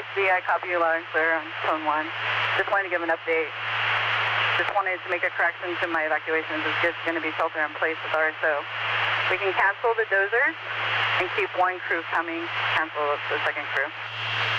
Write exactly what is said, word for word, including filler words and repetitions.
B, I copy you loud and clear on tone one. Just wanted to give an update. Just wanted to make a correction to my evacuations. It's just going to be shelter in place with R S O. We can cancel the dozers and keep one crew coming, cancel the second crew.